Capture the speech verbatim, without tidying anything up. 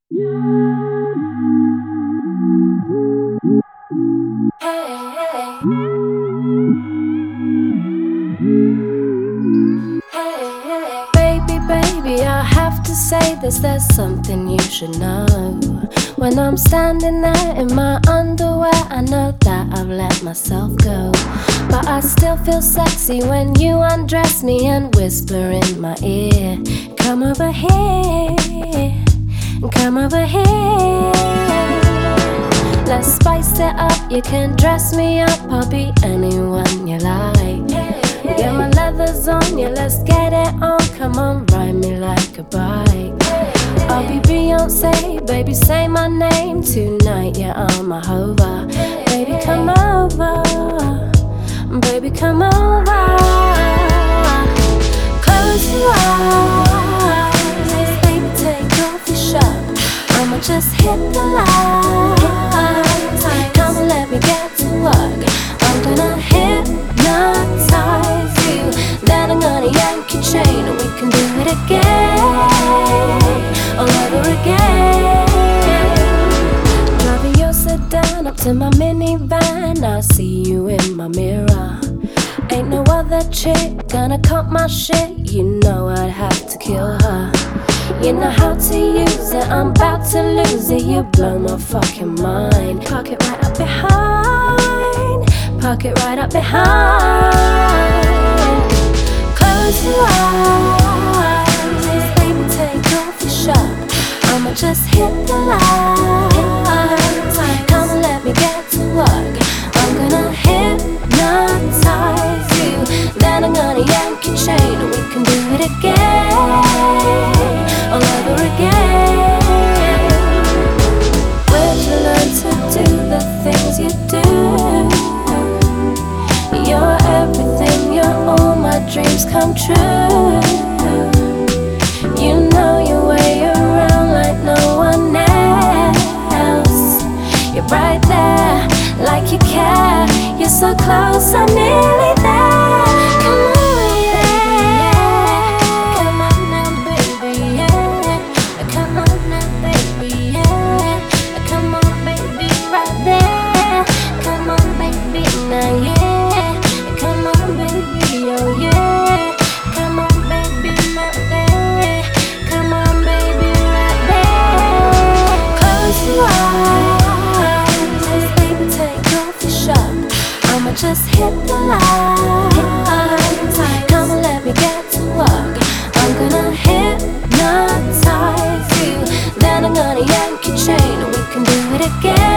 Baby, baby, I have to say this, there's something you should know. When I'm standing there in my underwear, I know that I've let myself go. But I still feel sexy when you undress me and whisper in my ear, come over here, come over here. Let's spice it up, you can dress me up, I'll be anyone you like. Get my leathers on, yeah, let's get it on. Come on, ride me like a bike. I'll be Beyonce, baby, say my name. Tonight, yeah, I'm a hover. Baby, come over, baby, come over. Close your eyes, baby, take off your shirt. I'ma just hit the lights. Come and let me get to work. I'm gonna hypnotize you, then I'm gonna yank your chain and we can do it again, all over again. Driving your sedan up to my minivan, I see you in my mirror. Ain't no other chick gonna cut my shit, you know I'd have to kill her. You know how to use it, I'm about to lose it. You blow my fucking mind. Park it right up behind, park it right up behind. Close your eyes, baby, take off your shirt. I'ma just hit the lights. Come and let me get to work. I'm gonna hypnotize you, then I'm gonna yank your chain and we can do it again, all over again. Where'd you learn to do the things you do? You're everything, you're all my dreams come true. You know your way around like no one else. You're right there, like you care. You're so close, I'm nearly there. Come on. Just hit the lights. Come and let me get to work. I'm gonna hypnotize you, then I'm gonna yank your chain and we can do it again.